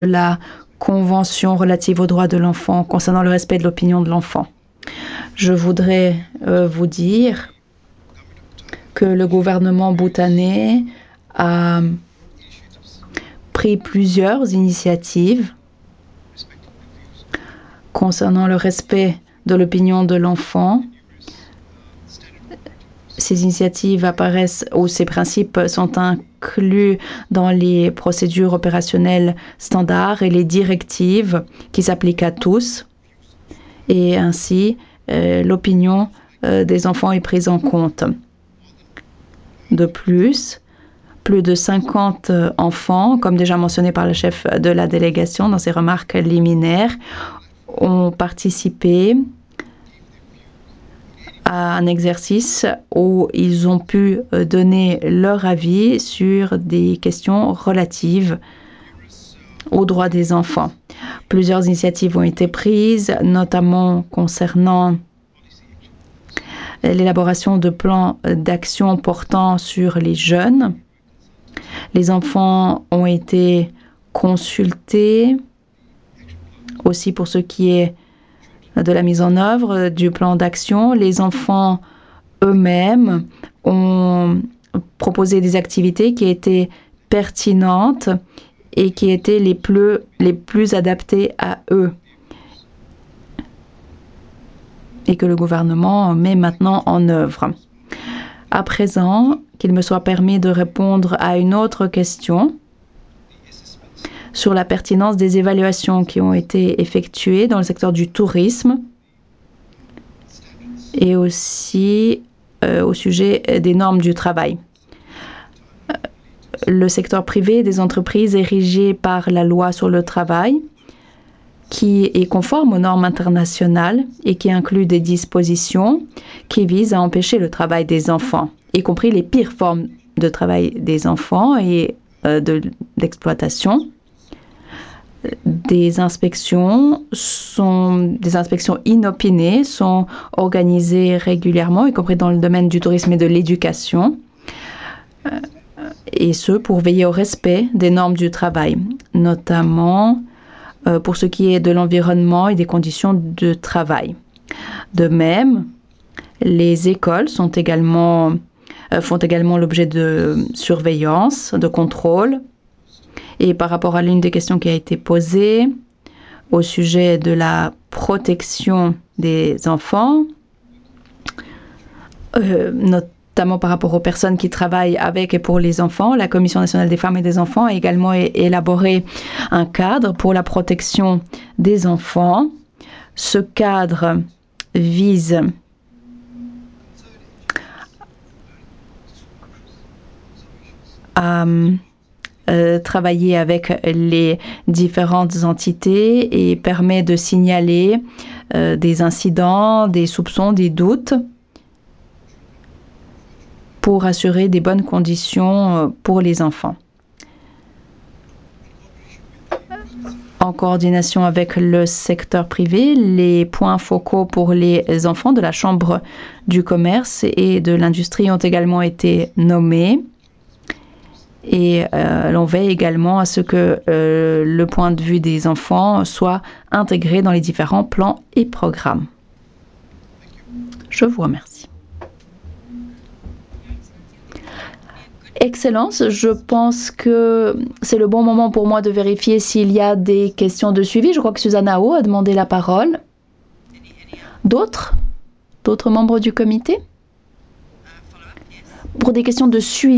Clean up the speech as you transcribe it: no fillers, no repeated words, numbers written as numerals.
la Convention relative aux droits de l'enfant concernant le respect de l'opinion de l'enfant. Je voudrais vous dire que le gouvernement bhoutanais a pris plusieurs initiatives concernant le respect de l'opinion de l'enfant. Ces initiatives apparaissent ou ces principes sont inclus dans les procédures opérationnelles standards et les directives qui s'appliquent à tous. Et ainsi, l'opinion des enfants est prise en compte. De plus de 50 enfants, comme déjà mentionné par le chef de la délégation dans ses remarques liminaires, ont participé à un exercice où ils ont pu donner leur avis sur des questions relatives aux droits des enfants. Plusieurs initiatives ont été prises, notamment concernant l'élaboration de plans d'action portant sur les jeunes. Les enfants ont été consultés aussi pour ce qui est de la mise en œuvre du plan d'action. Les enfants eux-mêmes ont proposé des activités qui étaient pertinentes et qui étaient les plus adaptées à eux et que le gouvernement met maintenant en œuvre. À présent, qu'il me soit permis de répondre à une autre question sur la pertinence des évaluations qui ont été effectuées dans le secteur du tourisme et aussi au sujet des normes du travail. Le secteur privé des entreprises est régi par la loi sur le travail qui est conforme aux normes internationales et qui inclut des dispositions qui visent à empêcher le travail des enfants, y compris les pires formes de travail des enfants et de l'exploitation. Des inspections inopinées sont organisées régulièrement, y compris dans le domaine du tourisme et de l'éducation, et ce pour veiller au respect des normes du travail, notamment pour ce qui est de l'environnement et des conditions de travail. De même, les écoles font également l'objet de surveillance, de contrôle. Et par rapport à l'une des questions qui a été posée au sujet de la protection des enfants, notamment par rapport aux personnes qui travaillent avec et pour les enfants, la Commission nationale des femmes et des enfants a également élaboré un cadre pour la protection des enfants. Ce cadre vise à travailler avec les différentes entités et permet de signaler des incidents, des soupçons, des doutes pour assurer des bonnes conditions pour les enfants. En coordination avec le secteur privé, les points focaux pour les enfants de la Chambre du commerce et de l'industrie ont également été nommés. Et l'on veille également à ce que le point de vue des enfants soit intégré dans les différents plans et programmes. Je vous remercie. Excellence, je pense que c'est le bon moment pour moi de vérifier s'il y a des questions de suivi. Je crois que Susanna O a demandé la parole. D'autres membres du comité? Pour des questions de suivi.